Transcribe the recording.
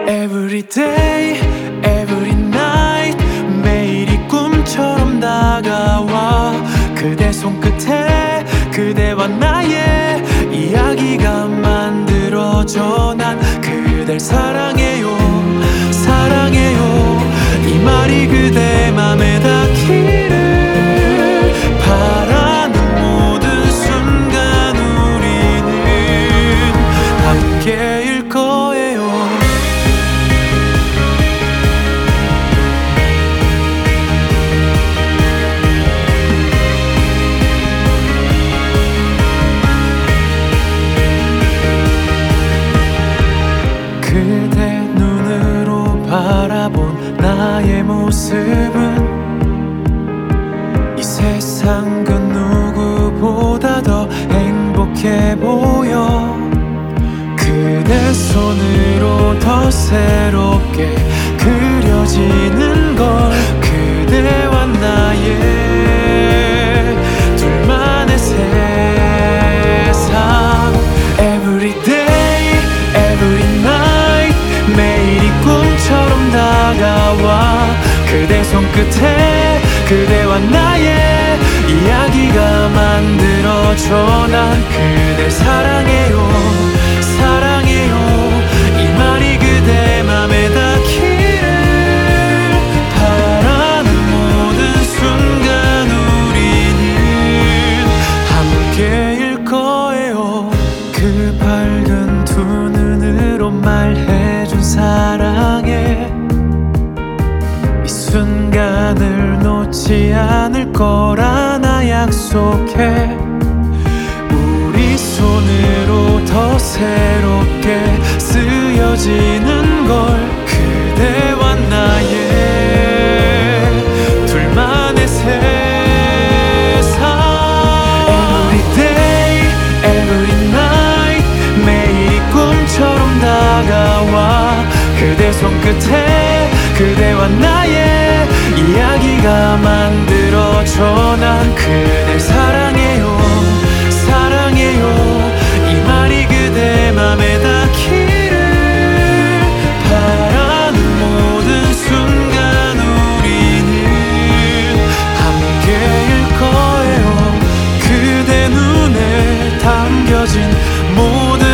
Every day, every night 매일이 꿈처럼 다가와 그대 손끝에 그대와 나의 이야기가 만들어져 난 그댈 사랑해요 사랑해요 이 말이 그대 맘에 닿기를 바라는 모든 순간 우리는 함께일 거예요. 그대 눈으로 바라본 나의 모습은 이 세상 그 누구보다 더 행복해 보여 그대 손으로 더 새롭게 그려지는 걸 그대와 나의 둘만의 세상 Every day, every night 매일이 꿈처럼 다가와 그대 손끝에 그대와 나의 이야기가 만들어져 난 그댈 사랑해요 사랑해요 이 말이 그대 맘에 닿기를 바라는 모든 순간 우리는 함께일 거예요 그 밝은 두 눈으로 말해준 사랑해 이 순간을 놓지 않을 거라 나 약속해 우리 손으로 더 새롭게 쓰여지는 걸 그대와 나의 둘만의 세상 Every day, every night 매일이 꿈처럼 다가와 그대 손끝에 그대와 나의 이야기가 만들어져 난 그댈 사랑해요 사랑해요 이 말이 그대 맘에 닿기를 바라는 모든 순간 우리는 함께일 거예요 그대 눈에 담겨진 모든